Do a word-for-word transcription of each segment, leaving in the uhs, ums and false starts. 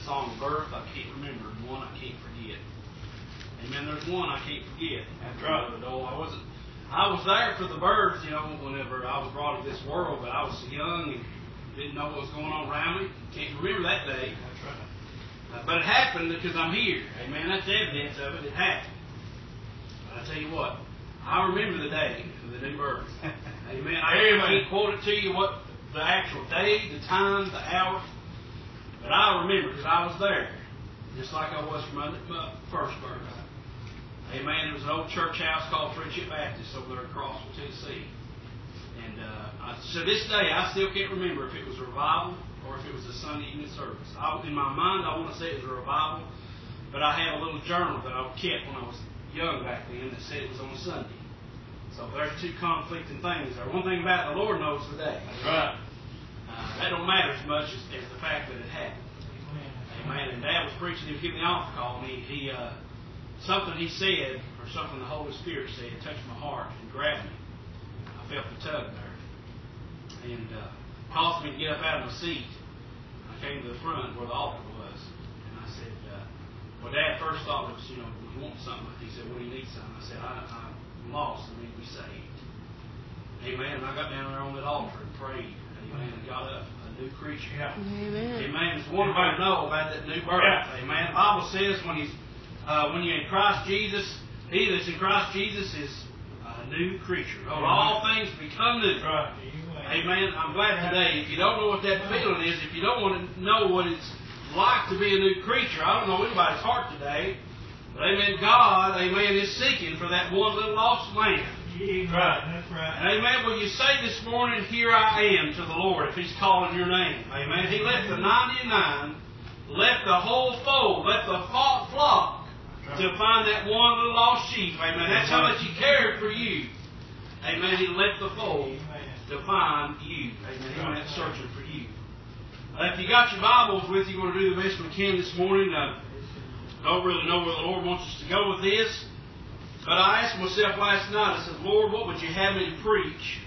song, Birth, I can't remember, and one I can't forget. Amen. There's one I can't forget. After right. I I wasn't. I was there for the birth, you know, whenever I was brought into this world, but I was so young and didn't know what was going on around me. Can't remember that day. That's right. Uh, but it happened because I'm here. Amen. That's evidence of it. It happened. But I tell you what, I remember the day of the new birth. Amen. I can't quote it to you what the actual day, the time, the hour, but I remember because I was there, just like I was for my, my first birth. Amen. It was an old church house called Friendship Baptist over there in Crossville, Tennessee. And uh, I, to this day, I still can't remember if it was a revival or if it was a Sunday evening service. I, in my mind, I want to say it was a revival, but I had a little journal that I kept when I was young back then that said it was on a Sunday. So there's two conflicting things there. One thing about it, the Lord knows the day. That's right. Uh, that don't matter as much as, as the fact that it happened. Amen. Amen. And Dad was preaching, he was giving the altar call, and he, he uh, something he said, or something the Holy Spirit said, touched my heart and grabbed me. I felt the tug there. And uh, caused me to get up out of my seat. I came to the front where the altar was. And I said, uh, well, Dad first thought was, you know, was wanting something. He said, well, you need something. I said, I, I'm lost. I need to be saved. Amen. And I got down there on that altar and prayed. Amen. And got up a new creature. Yeah. Amen. Amen. It's wonderful to know about that new birth. Yeah. Amen. The Bible says when he's uh, when you're in Christ Jesus, he that's in Christ Jesus is a new creature. Oh, all things become new. Right. Amen. I'm glad today. If you don't know what that feeling is, if you don't want to know what it's like to be a new creature, I don't know anybody's heart today. But amen, God, amen, is seeking for that one little lost lamb. Right, that's right. And amen, will you say this morning, here I am to the Lord, if He's calling your name? Amen. He left the ninety-nine, left the whole fold, left the flock right. to find that one little lost sheep. Amen. That's how much He cared for you. Amen. He left the fold to find you. Amen. He went searching for you. Uh, if you got your Bibles with you, we're going to do the best we can this morning. Uh, don't really know where the Lord wants us to go with this. But I asked myself last night, I said, Lord, what would you have me to preach?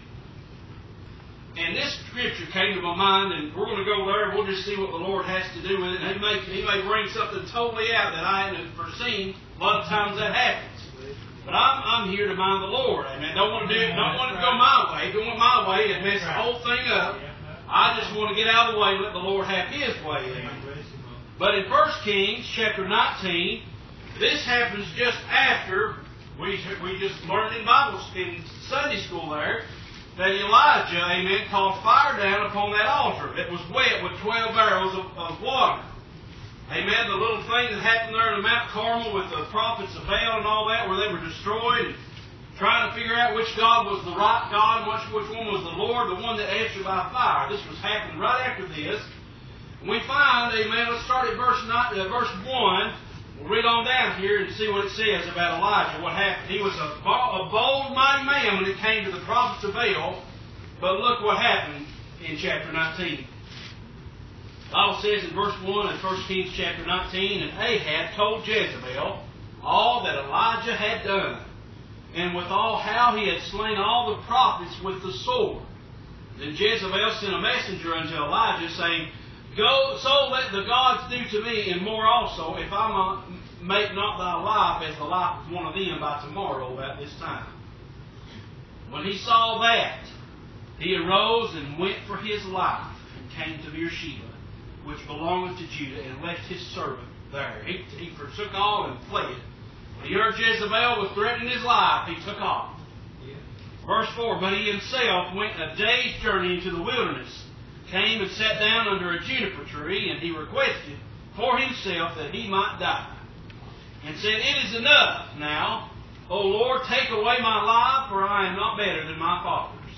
And this scripture came to my mind, and we're going to go there and we'll just see what the Lord has to do with it. And He may, he may bring something totally out that I hadn't foreseen. A lot of times that happens. But I'm, I'm here to mind the Lord. Amen. Don't want to do it, don't want it to go my way. If it went my way, it'd mess the whole thing up. I just want to get out of the way and let the Lord have His way. Amen. But in First Kings chapter nineteen, this happens just after we we just learned in Bible in Sunday school there that Elijah, amen, called fire down upon that altar that was wet with twelve barrels of, of water. Amen. The little thing that happened there in the Mount Carmel with the prophets of Baal and all that, where they were destroyed and trying to figure out which God was the right God, which, which one was the Lord, the one that answered by fire. This was happening right after this. We find, amen, let's start at verse nine, uh, verse one. We'll read on down here and see what it says about Elijah, what happened. He was a, a bold, mighty man when it came to the prophets of Baal. But look what happened in chapter nineteen. The Bible says in verse one in First Kings chapter nineteen, and Ahab told Jezebel all that Elijah had done, and withal how he had slain all the prophets with the sword. Then Jezebel sent a messenger unto Elijah, saying, Go, so let the gods do to me, and more also, if I make not thy life as the life of one of them by tomorrow about this time. When he saw that, he arose and went for his life, and came to Beersheba, which belongeth to Judah, and left his servant there. He, he forsook all and fled. When he heard Jezebel was threatening his life, he took off. Yeah. Verse four, but he himself went a day's journey into the wilderness, came and sat down under a juniper tree, and he requested for himself that he might die, and said, It is enough now, O Lord, take away my life, for I am not better than my fathers.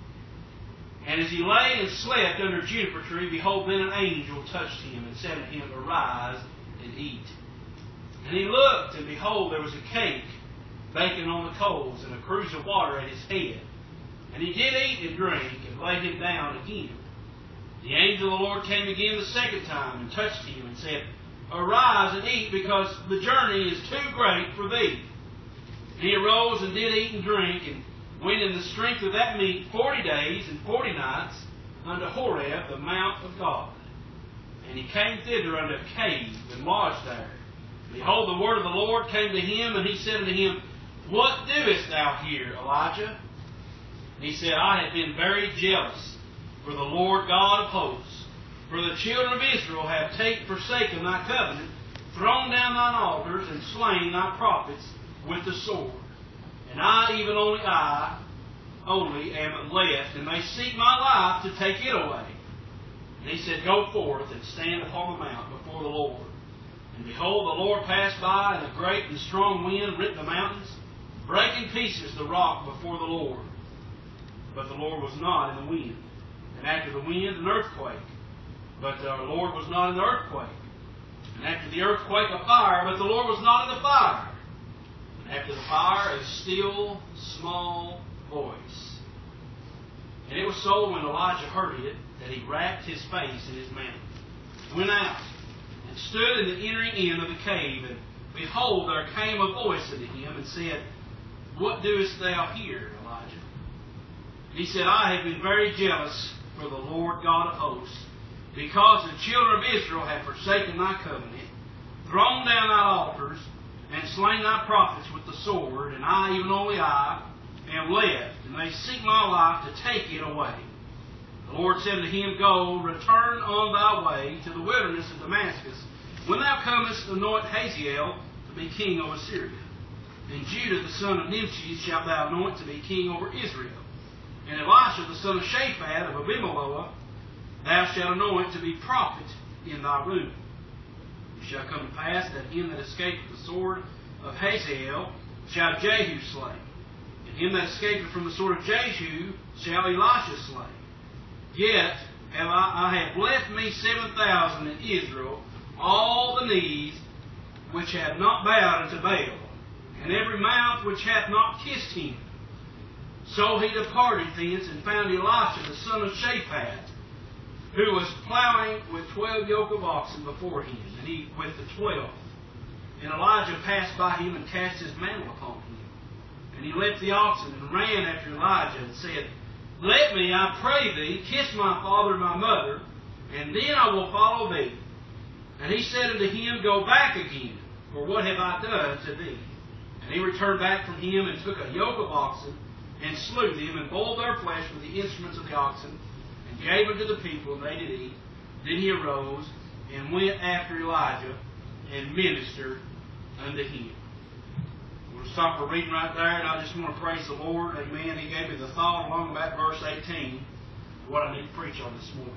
And as he lay and slept under a juniper tree, behold, then an angel touched him, and said unto him, Arise and eat. And he looked, and behold, there was a cake baking on the coals, and a cruse of water at his head. And he did eat and drink, and lay him down again. The angel of the Lord came again the second time, and touched him, and said, Arise and eat, because the journey is too great for thee. And he arose and did eat and drink, and went in the strength of that meat forty days and forty nights unto Horeb, the mount of God. And he came thither unto a cave, and lodged there. Behold, the word of the Lord came to him, and he said unto him, What doest thou here, Elijah? And he said, I have been very jealous for the Lord God of hosts. For the children of Israel have take, forsaken thy covenant, thrown down thine altars, and slain thy prophets with the sword. And I, even only I, only am left, and they seek my life to take it away. And he said, Go forth and stand upon the mount before the Lord. And behold, the Lord passed by, and a great and strong wind rent the mountains, brake in pieces the rock before the Lord. But the Lord was not in the wind. And after the wind, an earthquake. But the Lord was not in the earthquake. And after the earthquake, a fire. But the Lord was not in the fire. And after the fire, a still, small voice. And it was so when Elijah heard it, that he wrapped his face in his mantle, went out, and stood in the entering in of the cave. And behold, there came a voice unto him, and said, What doest thou here, Elijah? And he said, I have been very jealous for the Lord God of hosts, because the children of Israel have forsaken thy covenant, thrown down thy altars, and slain thy prophets with the sword, and I, even only I, am left, and they seek my life to take it away. The Lord said to him, Go, return on thy way to the wilderness of Damascus. When thou comest, anoint Hazael to be king over Syria. And Judah the son of Nimshi shalt thou anoint to be king over Israel. And Elisha the son of Shaphat of Abimelech thou shalt anoint to be prophet in thy room. It shall come to pass that him that escaped the sword of Hazael shall Jehu slay. And him that escaped from the sword of Jehu shall Elisha slay. Yet have I, I have left me seven thousand in Israel, all the knees which have not bowed unto Baal, and every mouth which hath not kissed him. So he departed thence, and found Elisha the son of Shaphat, who was plowing with twelve yoke of oxen before him, and he with the twelfth. And Elijah passed by him, and cast his mantle upon him. And he left the oxen, and ran after Elijah, and said, Let me, I pray thee, kiss my father and my mother, and then I will follow thee. And he said unto him, Go back again, for what have I done to thee? And he returned back from him, and took a yoke of oxen, and slew them, and boiled their flesh with the instruments of the oxen, and gave unto the people, and they did eat. Then he arose, and went after Elijah, and ministered unto him. We'll stop our reading right there, and I just want to praise the Lord. Amen. He gave me the thought along about verse eighteen, what I need to preach on this morning.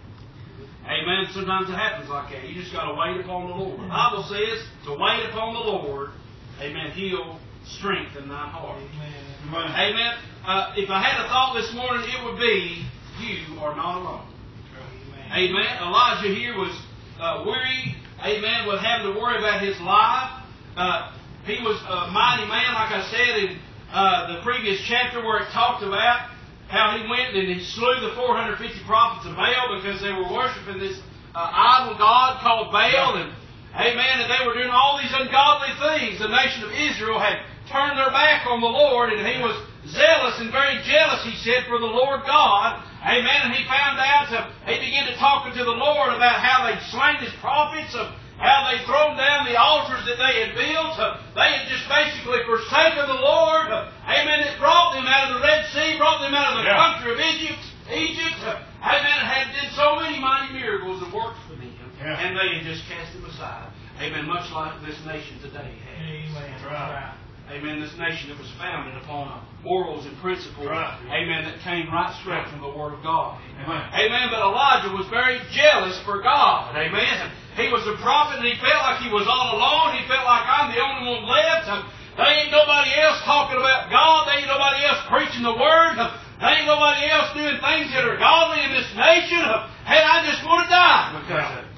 Amen. Sometimes it happens like that. You just got to wait upon the Lord. The Bible says to wait upon the Lord. Amen. He'll strengthen thy heart. Amen. Amen. Uh, if I had a thought this morning, it would be, you are not alone. Amen. Amen. Elijah here was uh, weary. Amen. With having to worry about his life. Uh, he was a mighty man, like I said in uh, the previous chapter, where it talked about how he went and he slew the four hundred fifty prophets of Baal because they were worshiping this uh, idol god called Baal. And amen, and they were doing all these ungodly things. The nation of Israel had turned their back on the Lord, and he was zealous and very jealous, he said, for the Lord God. Amen. And he found out, uh, he began to talk to the Lord about how they'd slain his prophets, of how they'd thrown down the altars that they had built. Uh, they had just basically forsaken the Lord. Uh, amen. It brought them out of the Red Sea, brought them out of the yeah. country of Egypt. Egypt. Uh, amen. Had did so many mighty miracles and works for them. Yeah. And they had just cast them aside. Amen. Much like this nation today has. Amen. Right. Amen. This nation that was founded upon morals and principles. Right. Amen. That came right straight from the Word of God. Amen. Amen. But Elijah was very jealous for God. Amen. He was a prophet, and he felt like he was all alone. He felt like, I'm the only one left. There ain't nobody else talking about God. There ain't nobody else preaching the Word. There ain't nobody else doing things that are godly in this nation. And I just want to die because of it.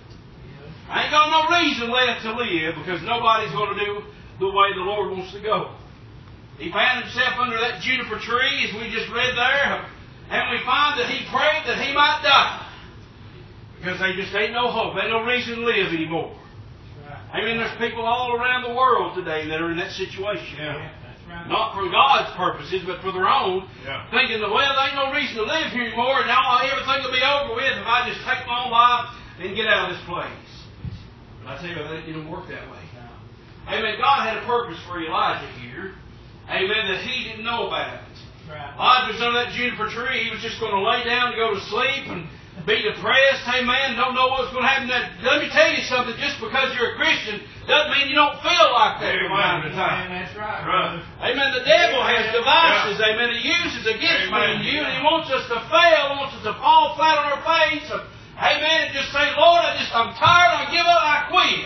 I ain't got no reason left to live because nobody's going to do the way the Lord wants to go. He found himself under that juniper tree, as we just read there, and we find that he prayed that he might die because they just ain't no hope. Ain't no reason to live anymore. Right. I mean, there's people all around the world today that are in that situation. Yeah. That's right. Not for God's purposes, but for their own. Yeah. Thinking that, well, there ain't no reason to live here anymore, and now everything will be over with if I just take my own life. and get out of this place. But I tell you, that didn't work that way. Amen. God had a purpose for Elijah here. Amen. That he didn't know about. Right. Elijah was under that juniper tree. He was just going to lay down and go to sleep and be depressed. Amen. Don't know what's going to happen. That, let me tell you something. Just because you're a Christian doesn't mean you don't feel like that from time to time. Amen. That's right. Right. Amen. The devil has devices. Yeah. Amen. He uses against me and you, and he wants us to fail. He wants us to fall flat on our face. Amen. And just say, Lord, I just I'm tired. I give up. I quit.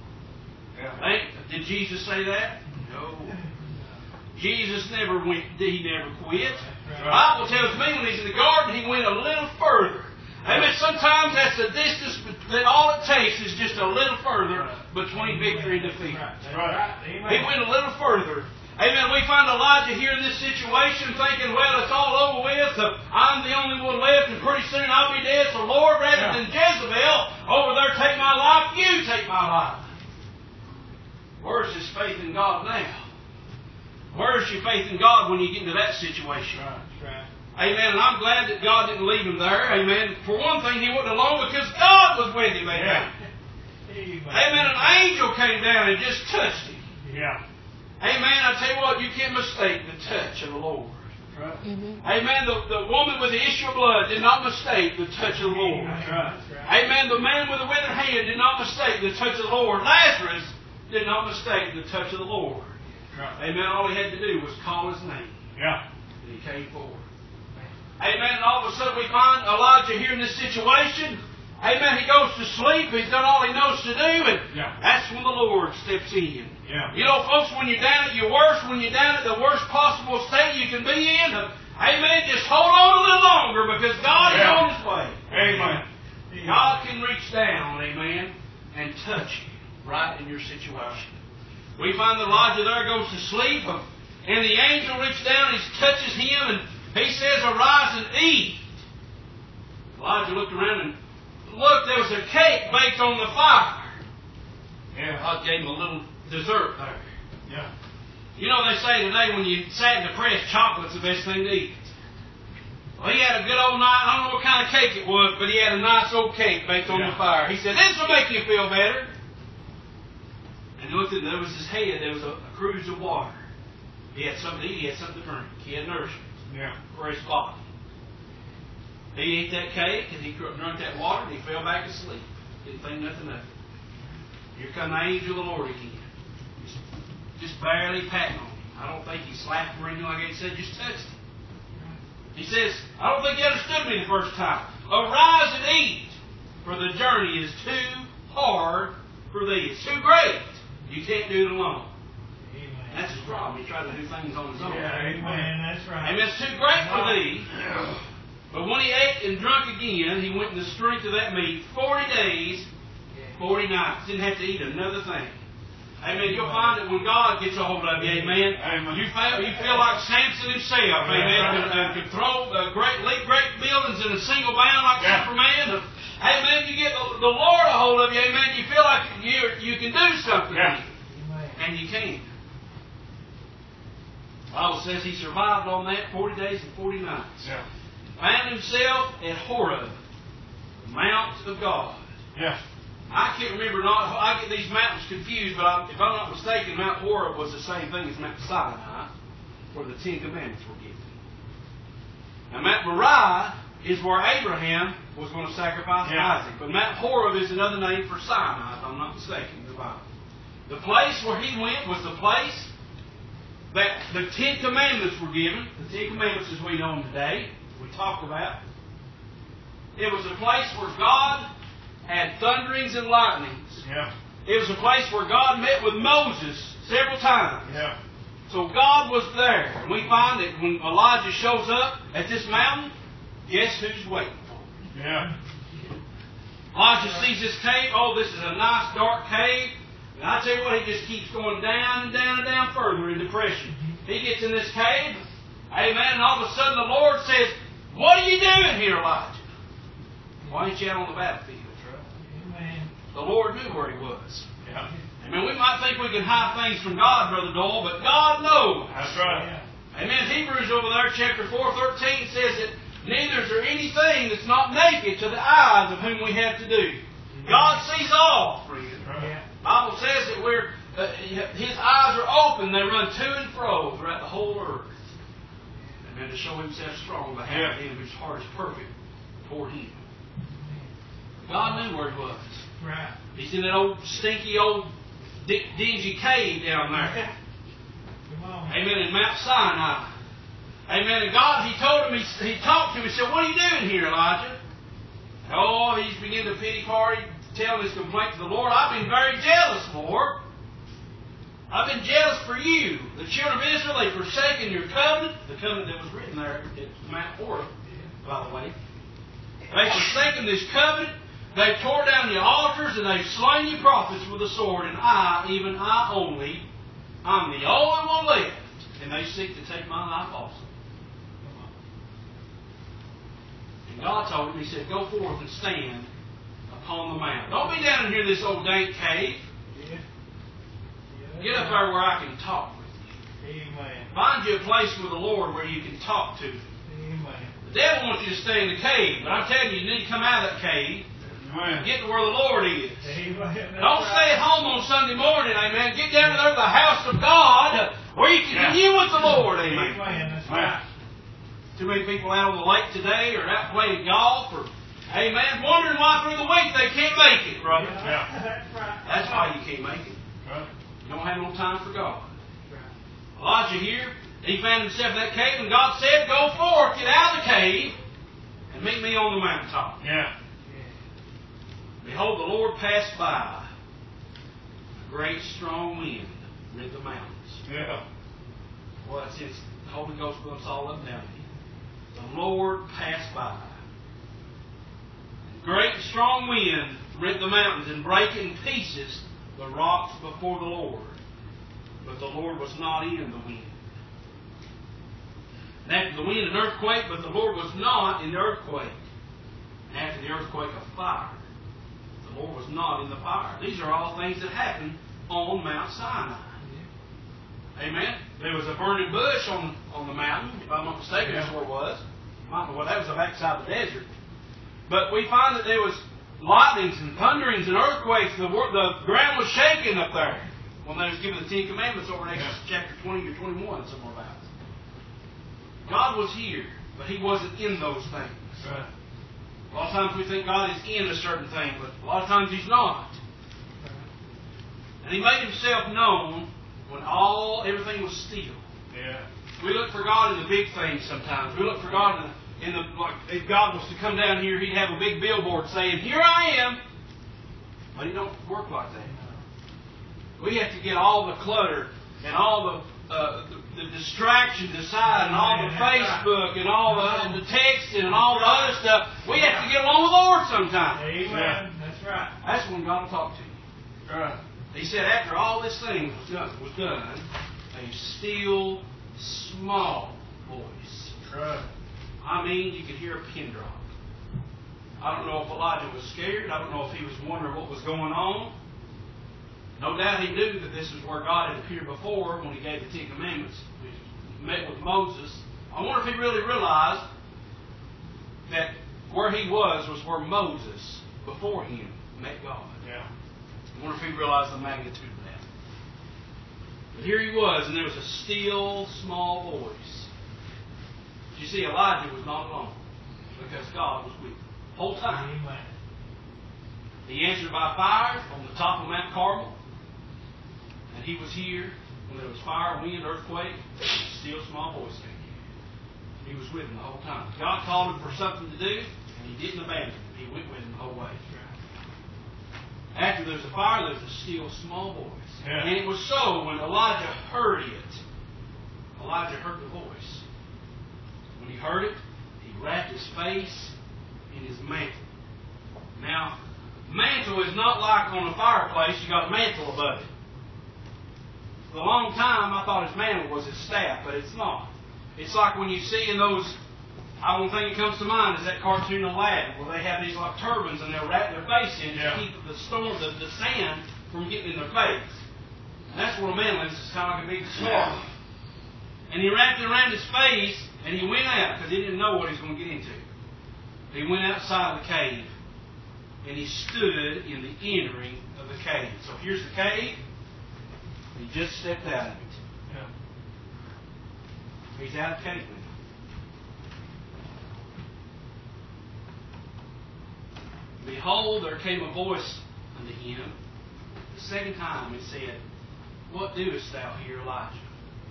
Yeah. Did Jesus say that? No. Jesus never went. He never quit. The Bible tells me when he's in the garden, he went a little further. Amen. Sometimes that's the distance that all it takes is just a little further between victory and defeat. Right. He went a little further. Amen. We find Elijah here in this situation thinking, well, it's all over with. So I'm the only one left, and pretty soon I'll be dead. So, Lord, rather than Jezebel over there take my life, you take my life. Where's his faith in God now? Where's your faith in God when you get into that situation? Right, right. Amen. And I'm glad that God didn't leave him there. Amen. For one thing, he wasn't alone because God was with him. Amen. Yeah. Amen. An angel came down and just touched him. Yeah. Amen. I tell you what, you can't mistake the touch of the Lord. Right. Mm-hmm. Amen. The, the woman with the issue of blood did not mistake the touch of the Lord. That's right. That's right. Amen. The man with the withered hand did not mistake the touch of the Lord. Lazarus did not mistake the touch of the Lord. Right. Amen. All he had to do was call his name. Yeah. And he came forward. Amen. And all of a sudden we find Elijah here in this situation. Amen. He goes to sleep. He's done all he knows to do. And yeah. that's when the Lord steps in. Yeah. You know, folks, when you're down at your worst, when you're down at the worst possible state you can be in, amen, just hold on a little longer because God yeah. is on his way. Amen. God can reach down, amen, and touch you right in your situation. We find that Elijah there goes to sleep, and the angel reaches down, he touches him, and he says, arise and eat. Elijah looked around and looked, there was a cake baked on the fire. Yeah. God gave him a little dessert there. Yeah. You know, they say today when you sad and depressed, chocolate's the best thing to eat. Well, he had a good old night, I don't know what kind of cake it was, but he had a nice old cake baked on yeah. the fire. He said, this will make you feel better. And he looked at, there was his head, there was a, a cruse of water. He had something to eat, he had something to drink. He had nourishment yeah. for his body. He ate that cake, and he drank that water, and he fell back asleep. Didn't think nothing of it. Here come the angel of the Lord again. Just, just barely patting on him. I don't think he slapped him or anything like that. He said, just touched him. He says, I don't think you understood me the first time. Arise and eat, for the journey is too hard for thee. It's too great. You can't do it alone. Amen. That's his problem. He tried to do things on his own. Yeah, amen. That's right. Amen. It's too great for thee. But when he ate and drunk again, he went in the strength of that meat forty days, forty nights. Didn't have to eat another thing. Amen. You'll find that when God gets a hold of you, amen, amen. You feel you feel like Samson himself, amen. Could, uh, could throw uh, great, leap great buildings in a single bound like yeah. Superman. Amen. You get the, the Lord a hold of you, amen. You feel like you you can do something, yeah. and you can. The Bible says he survived on that forty days and forty nights. Yeah. Found himself at Horeb, the Mount of God. Yeah. I can't remember, not I get these mountains confused, but I, if I'm not mistaken, Mount Horeb was the same thing as Mount Sinai, where the Ten Commandments were given. Now, Mount Moriah is where Abraham was going to sacrifice yeah. Isaac, but Mount Horeb is another name for Sinai, if I'm not mistaken, in the Bible. The place where he went was the place that the Ten Commandments were given. The Ten Commandments as we know them today, we talk about. It was a place where God had thunderings and lightnings. Yeah. It was a place where God met with Moses several times. Yeah. So God was there. And we find that when Elijah shows up at this mountain, guess who's waiting for him? Yeah. Elijah sees this cave. Oh, this is a nice dark cave. And I tell you what, he just keeps going down and down and down further in depression. He gets in this cave. Amen. And all of a sudden the Lord says, what are you doing here, Elijah? Why ain't you out on the battlefield? The Lord knew where he was. Yeah. Amen. We might think we can hide things from God, Brother Doyle, but God knows. That's right. Amen. Hebrews over there, chapter four, thirteen says that neither is there anything that's not naked to the eyes of whom we have to do. God sees all, friend. Yeah. The Bible says that we're uh, His eyes are open; they run to and fro throughout the whole earth. Amen. To show Himself strong by having yeah. Him whose heart is perfect toward Him. God knew where He was. Right. He's in that old stinky old dingy cave down there. Come on. Amen. In Mount Sinai. Amen. And God, He told him, He, he talked to him, He said, "What are you doing here, Elijah?" Oh, he's beginning to pity party, telling his complaint to the Lord. "I've been very jealous, Lord. I've been jealous for you. The children of Israel, they've forsaken your covenant." The covenant that was written there at Mount Horeb, by the way. They've forsaken this covenant. They've torn down your altars, and they've slain your prophets with the sword. And I, even I only, I'm the only one left. And they seek to take my life also. And God told him, He said, "Go forth and stand upon the mount. Don't be down in here in this old dank cave. Yeah. Yeah. Get up there where I can talk with you. Amen. Find you a place with the Lord where you can talk to Him." Amen. The devil wants you to stay in the cave, but I'm telling you, you need to come out of that cave. Amen. Get to where the Lord is. Amen. Don't stay at home on Sunday morning, amen. Get down there to the house of God where you can Yeah. commune with the Lord, amen. Amen. That's right. Too many people out on the lake today or out playing golf or, amen, wondering why through the week they can't make it, brother. Yeah. That's right. That's why you can't make it. Right. You don't have no time for God. Right. Elijah here, he found himself in that cave, and God said, "Go forth, get out of the cave, and meet me on the mountaintop." Yeah. Behold, the Lord passed by. A great strong wind rent the mountains. Yeah. Well, that's it. The Holy Ghost bumps all up and down here. The Lord passed by. A great strong wind rent the mountains and brake in pieces the rocks before the Lord. But the Lord was not in the wind. And after the wind, an earthquake, but the Lord was not in the earthquake. And after the earthquake, a fire. The Lord was not in the fire. These are all things that happened on Mount Sinai. Amen. There was a burning bush on, on the mountain. If I'm not mistaken, that's where it was. Well, that was the backside of the desert. But we find that there was lightnings and thunderings and earthquakes. The, the ground was shaking up there when they was given the Ten Commandments over in Exodus chapter twenty or twenty-one, somewhere about. God was here, but He wasn't in those things. Right. A lot of times we think God is in a certain thing, but a lot of times He's not. And He made Himself known when all everything was still. Yeah. We look for God in the big things sometimes. We look for God in the, in the like if God was to come down here, He'd have a big billboard saying, "Here I am." But He don't work like that. We have to get all the clutter and all the uh, the, the distractions aside, and all the Facebook and all the, the texting and all the other stuff. We have to get along with the Lord sometimes. Amen. That's right. That's when God will talk to you. Right. He said, after all this thing was done, was done, a still, small voice. Right. I mean, you could hear a pin drop. I don't know if Elijah was scared. I don't know if he was wondering what was going on. No doubt he knew that this is where God had appeared before when He gave the Ten Commandments. He met with Moses. I wonder if he really realized that where he was was where Moses, before him, met God. Yeah. I wonder if he realized the magnitude of that. But here he was, and there was a still, small voice. You see, Elijah was not alone, because God was with him the whole time. Amen. He answered by fire on the top of Mount Carmel. And he was here when there was fire, wind, earthquake, and a still, small voice came. He was with him the whole time. God called him for something to do, and He didn't abandon him. He went with him the whole way. After there's a fire, there's a still, small voice. Yeah. And it was so when Elijah heard it. Elijah heard the voice. When he heard it, he wrapped his face in his mantle. Now, mantle is not like on a fireplace, you got a mantle above it. For a long time, I thought his mantle was his staff, but it's not. It's like when you see in those, I one thing that comes to mind is that cartoon Aladdin, where they have these like turbans and they'll wrap their face in Yeah. to keep the storm, the, the sand from getting in their face. And that's what a mantle is. It's kind of like a big scarf. And he wrapped it around his face, and he went out because he didn't know what he was going to get into. He went outside of the cave. and he stood in the entering of the cave. So here's the cave. He just stepped out of it. Yeah. He's out of the cave now. Behold, there came a voice unto him. The second time it said, What doest thou here, Elijah?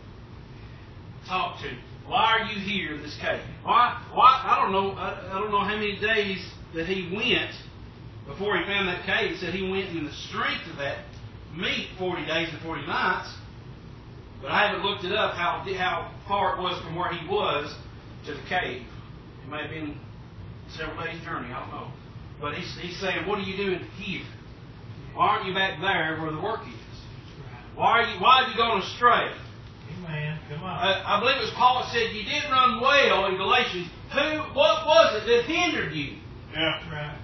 Talk to me. Why are you here in this cave? Why? Why? I don't know. I, I don't know how many days that he went before he found that cave. It said he went in the strength of that meat forty days and forty nights. But I haven't looked it up how how far it was from where he was to the cave. It may have been several days' journey. I don't know. But he's, he's saying, what are you doing here? Why aren't you back there where the work is? Why are you? Why have you gone astray? Amen. Come on. I, I believe it was Paul that said you didn't run well in Galatians. Who? What was it that hindered you? Yeah. Right.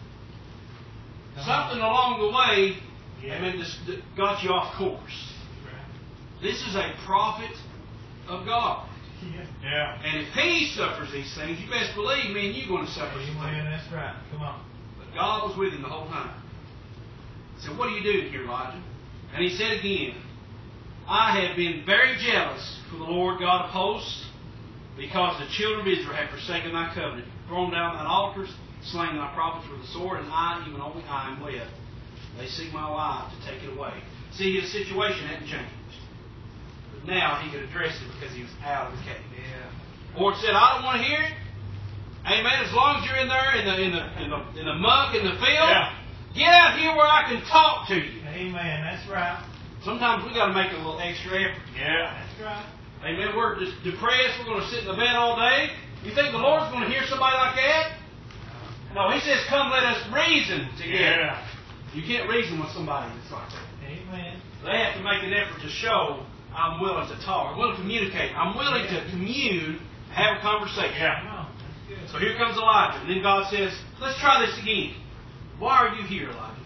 Come Something on. along the way, Yeah. I mean, just got you off course. Right. This is a prophet of God. Yeah. Yeah. And if he suffers these things, you best believe me and you're going to suffer some Amen. things. That's right. Come on. But God was with him the whole time. He said, what are you doing here, Elijah? And he said again, I have been very jealous for the Lord God of hosts, because the children of Israel have forsaken thy covenant, thrown down thine altars, slain thy prophets with the sword, and I, even only I, am left. They seek my life to take it away. See, his situation hadn't changed. But now he could address it because he was out of the cave. Yeah. Lord said, I don't want to hear it. Amen. As long as you're in there in the in the in the, in the muck in the field, Yeah. get out here where I can talk to you. Amen. That's right. Sometimes we got to make a little extra effort. Yeah. That's right. Amen. We're just depressed. We're going to sit in the bed all day. You think the Lord's going to hear somebody like that? No, He says, "Come, let us reason together." Yeah. You can't reason with somebody that's like that. Amen. They have to make an effort to show, I'm willing to talk. I'm willing to communicate. I'm willing to commune, have a conversation. Yeah. Come on. That's good. So here comes Elijah. And then God says, let's try this again. Why are you here, Elijah?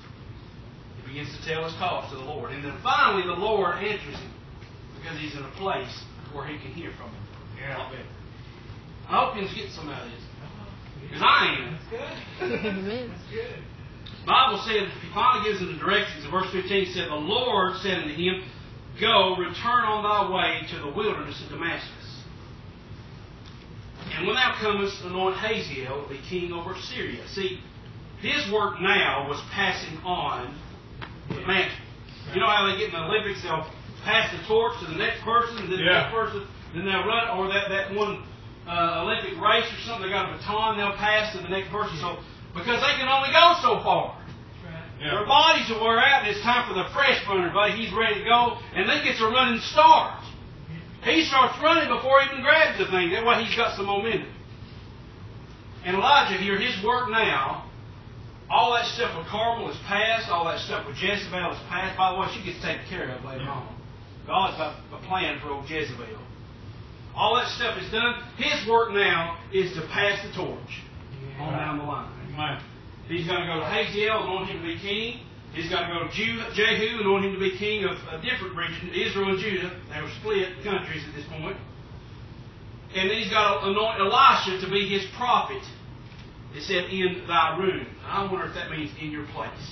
He begins to tell his cause to the Lord. And then finally the Lord answers him, because he's in a place where he can hear from him. Yeah. A lot better. I hope you get some out of this. Come on. Because I am. That's good. Amen. That's good. The Bible said, he finally gives him the directions. In verse fifteen, it said, the Lord said unto him, Go, return on thy way to the wilderness of Damascus. And when thou comest, anoint Hazael to be king over Syria. See, his work now was passing on the mantle. You know how they get in the Olympics, they'll pass the torch to the next person, and then the Yeah. next person, then they'll run, or that, that one uh, Olympic race or something, they got a baton, they'll pass to the next person. So, because they can only go so far. Yeah. Their bodies will wear out, and it's time for the fresh runner, buddy. He's ready to go, and then gets a running start. He starts running before he even grabs the thing. That way he's got some momentum. And Elijah here, his work now, all that stuff with Carmel is past, all that stuff with Jezebel is past. By the way, she gets taken care of later Yeah. on. God's got a plan for old Jezebel. All that stuff is done. His work now is to pass the torch Yeah. on down the line. Amen. He's going to go to Hazael, anoint him to be king. He's got to go to Jehu, anoint him to be king of a different region, Israel and Judah. They were split countries at this point. And then he's got to anoint Elisha to be his prophet. It said, in thy room. I wonder if that means in your place.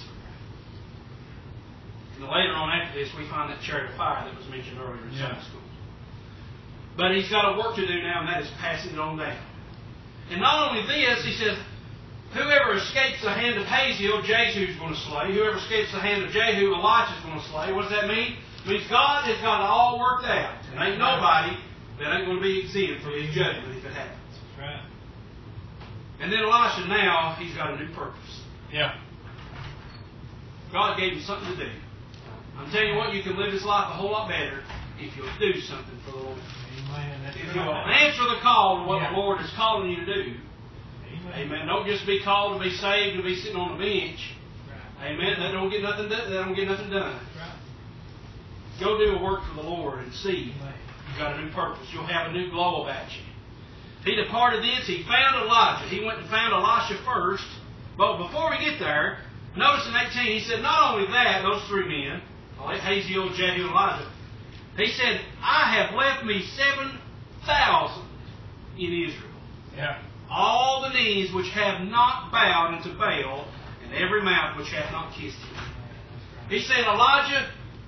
And later on after this, we find that chariot of fire that was mentioned earlier in Yeah. Sunday school. But he's got a work to do now, and that is passing it on down. And not only this, he says, whoever escapes the hand of Hazael, Jehu's going to slay. Whoever escapes the hand of Jehu, Elisha's going to slay. What does that mean? It means God has got it all worked out. And ain't nobody that ain't going to be exempt from his judgment if it happens. That's right. And then Elisha now, he's got a new purpose. Yeah. God gave him something to do. I'm telling you what, you can live this life a whole lot better if you'll do something for the Lord. Amen. That's If you'll right. answer the call to what Yeah. the Lord is calling you to do. Amen. Amen. Don't just be called to be saved and be sitting on the bench. Right. Amen. That don't get nothing done. That don't get nothing done. Right. Go do a work for the Lord and see Amen. you've got a new purpose. You'll have a new glow about you. He departed thence. He found Elijah. He went and found Elisha first. But before we get there, notice in eighteen, he said, not only that, those three men, Hazael, Jehu, and Elijah, he said, I have left me seven thousand in Israel. Yeah. All the knees which have not bowed unto Baal, and every mouth which hath not kissed him. He said, Elijah,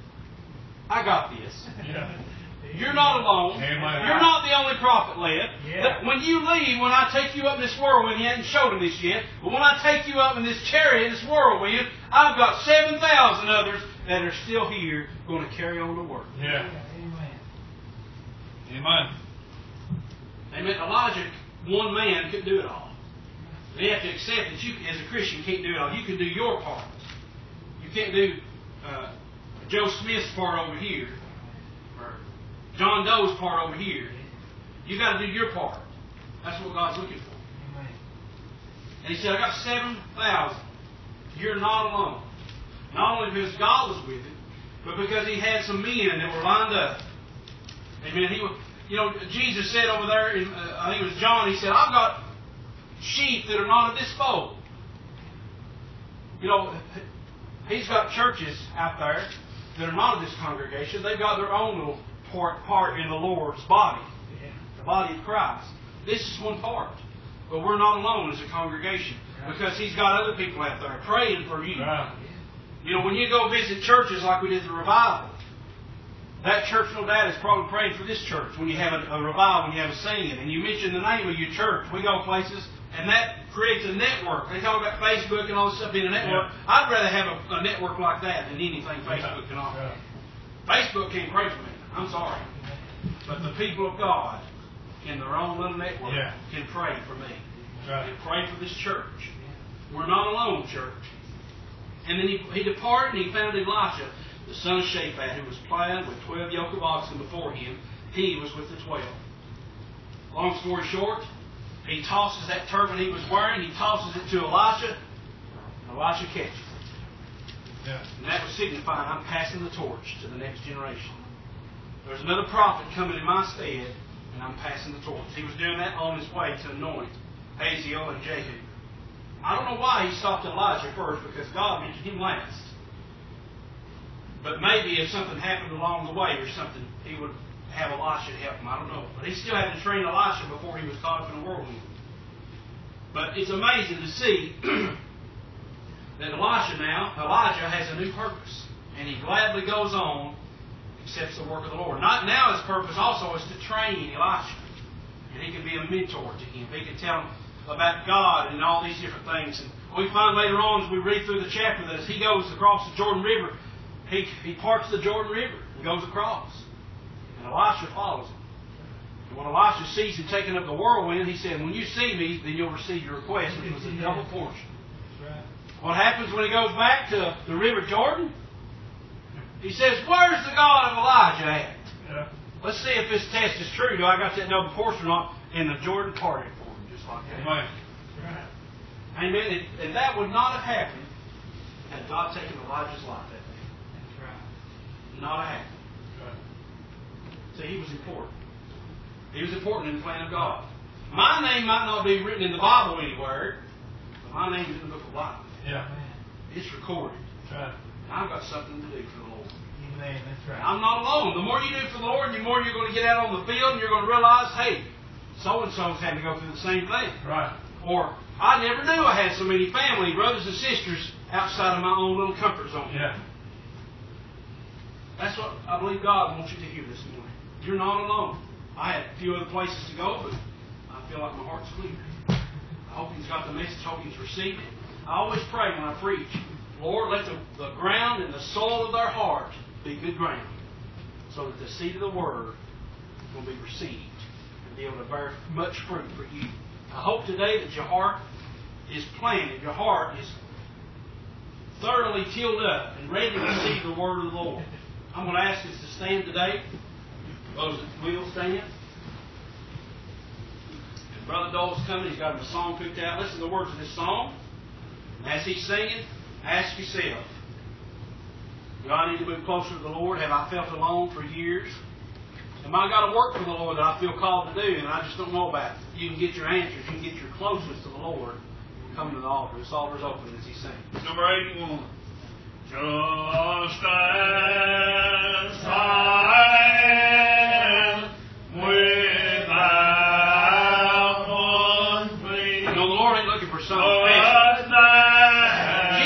I got this. Yeah. You're not alone. Amen. You're not the only prophet left. Yeah. When you leave, when I take you up in this whirlwind, he hadn't showed him this yet, but when I take you up in this chariot, this whirlwind, I've got seven thousand others that are still here going to carry on the work. Yeah. Amen. Amen. Amen. Elijah, one man, couldn't do it all. You have to accept that you, as a Christian, can't do it all. You can do your part. You can't do uh, Joe Smith's part over here, or John Doe's part over here. You got to do your part. That's what God's looking for. Amen. And He said, I got seven thousand. You're not alone. Not only because God was with him, but because He had some men that were lined up. Amen. He was, you know, Jesus said over there, in, uh, I think it was John, He said, I've got sheep that are not of this fold. You know, He's got churches out there that are not of this congregation. They've got their own little part, part in the Lord's body, the body of Christ. This is one part. But we're not alone as a congregation because He's got other people out there praying for you. Right. You know, when you go visit churches like we did the revival, that church, no doubt, is probably praying for this church. When you have a, a revival, when you have a singing, and you mention the name of your church, we go places, and that creates a network. They talk about Facebook and all this stuff being a network. Yeah. I'd rather have a, a network like that than anything Facebook can offer. Yeah. Facebook can't pray for me. I'm sorry. But the people of God, in their own little network, Yeah. can pray for me. Right. And pray for this church. We're not alone, church. And then he, he departed and he found Elisha, the son of Shaphat, who was plowing with twelve yoke of oxen before him. He was with the twelve. Long story short, he tosses that turban he was wearing, he tosses it to Elisha, and Elisha catches it. Yeah. And that was signifying I'm passing the torch to the next generation. There's another prophet coming in my stead, and I'm passing the torch. He was doing that on his way to anoint Hazael and Jehu. I don't know why he stopped Elijah first, because God mentioned him last. But maybe if something happened along the way or something, he would have Elisha help him. I don't know. But he still had to train Elisha before he was caught up in a whirlwind. But it's amazing to see that Elisha now, Elijah has a new purpose. And he gladly goes on, accepts the work of the Lord. Not now his purpose also is to train Elisha. And he can be a mentor to him. He can tell him about God and all these different things. And we find later on as we read through the chapter that as he goes across the Jordan River, he, he parts the Jordan River and goes across. And Elisha follows him. And when Elisha sees him taking up the whirlwind, he said, when you see me, then you'll receive your request, which was a double portion. What happens when he goes back to the River Jordan? He says, where's the God of Elijah at? Yeah. Let's see if this test is true. Do I got that double portion or not? And the Jordan parted for him, just like that. Amen. Amen. And, and that would not have happened had God taken Elijah's life that day. That's right. Not have happened. Right. See, he was important. He was important in the plan of God. My name might not be written in the Bible anywhere, but my name is in the book of life. Yeah. It's recorded. That's right. And I've got something to do for the Lord. Amen. That's right. I'm not alone. The more you do for the Lord, the more you're going to get out on the field and you're going to realize, hey, so-and-so's had to go through the same thing. Right. Or, I never knew I had so many family, brothers and sisters, outside of my own little comfort zone. Yeah. That's what I believe God wants you to hear this morning. You're not alone. I had a few other places to go, but I feel like my heart's clear. I hope He's got the message. I hope He's received it. I always pray when I preach, Lord, let the, the ground and the soil of their heart be good ground, so that the seed of the Word will be received and be able to bear much fruit for you. I hope today that your heart is planted, your heart is thoroughly tilled up and ready to receive the Word of the Lord. I'm going to ask us to stand today. Those that will stand. And Brother Dole's coming. He's got a song picked out. Listen to the words of this song. And as he's singing, ask yourself, do I need to move closer to the Lord? Have I felt alone for years? Am I got to work for the Lord that I feel called to do and I just don't know about? You can get your answers. You can get your closeness to the Lord. Come to the altar. This altar is open as he sings. Number eighty-one. Just as I am without one plea. You know, the Lord ain't looking for something But special. thou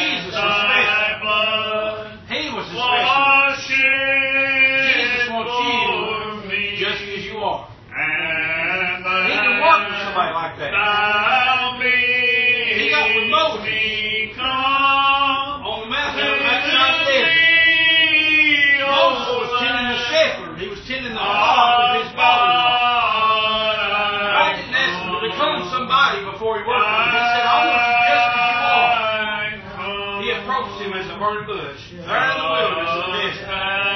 approached him as a burning bush. There in the wilderness of the desert.